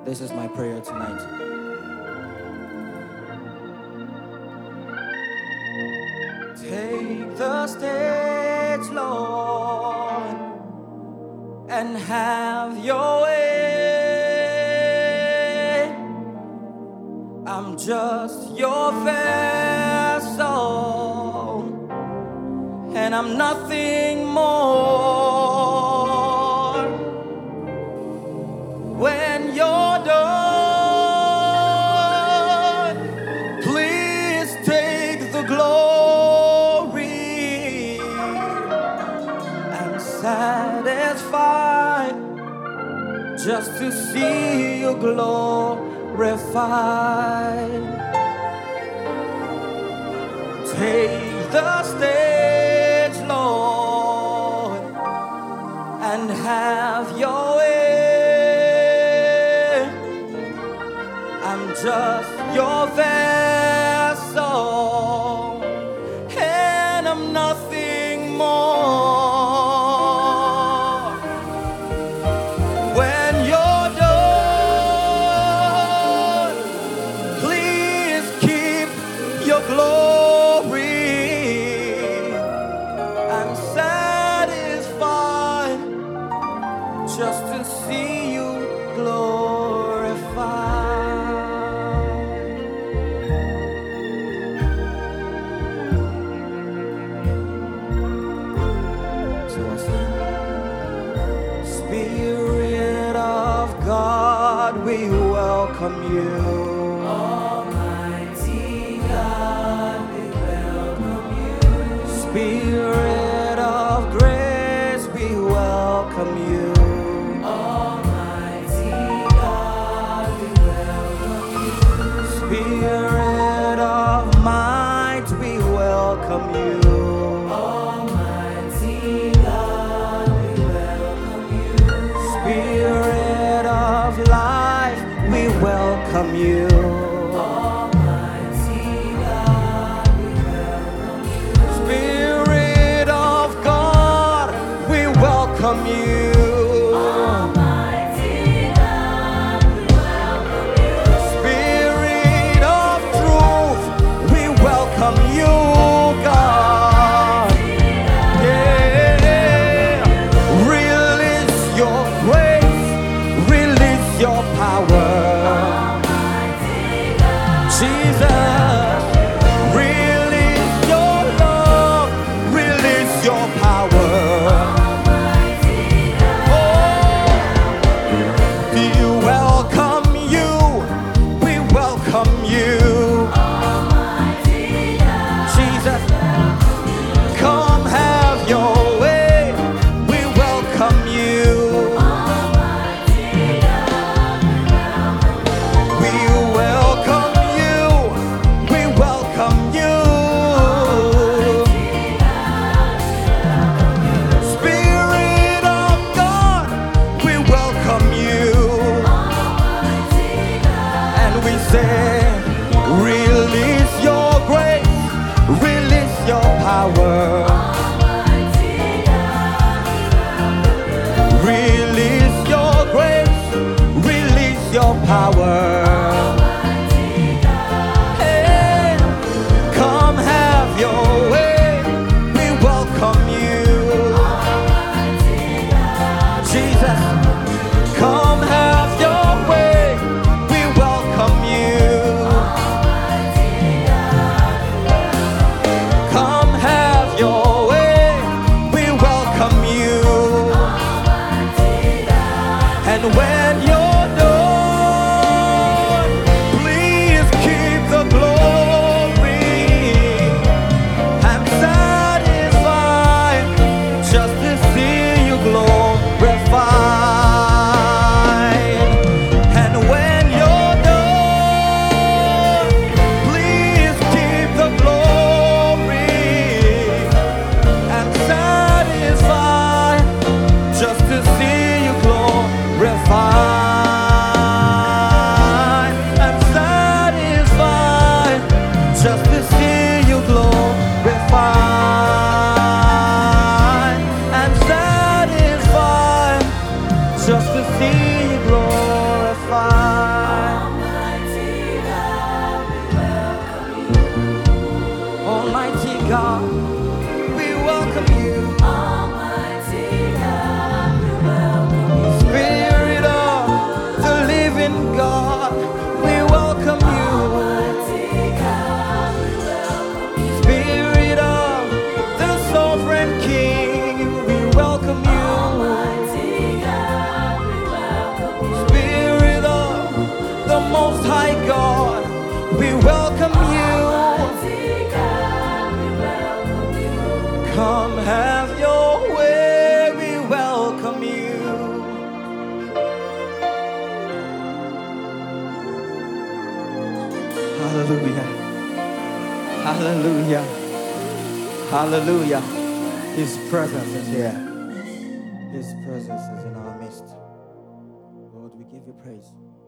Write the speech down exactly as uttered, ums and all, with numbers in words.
This is my prayer tonight. Take the stage, Lord, and have your way. I'm just your vessel, and I'm nothing more. When you're done, please take the glory. I'm satisfied just to see you glorified. Take the stage, Lord, and have your way. I'm just your vessel, and I'm nothing more. When you're done, please keep your glory. I'm satisfied just to see you glorified. So I sing. Spirit of God, we welcome you. Almighty God, we welcome you. Spirit of grace, we welcome you. Almighty God, we welcome you. Spirit of might, we welcome you. Almighty God, we welcome you. Spirit of life, we welcome you. Almighty God, we welcome you. Spirit of God, we welcome you. Almighty God, we welcome you. Spirit of truth, we welcome you, God. Yeah. Release your grace, release your power. Jesus, release your love, release your power. Oh, we welcome you, we welcome you. Jesus, come have your way, we welcome you. We welcome you, we welcome you. Spirit of God, we welcome you. And we say, welcome you. Mighty God, we welcome you. Come have your way, we welcome you. Hallelujah. Hallelujah. Hallelujah. His presence is here. His presence is in our midst. Lord, we give you praise.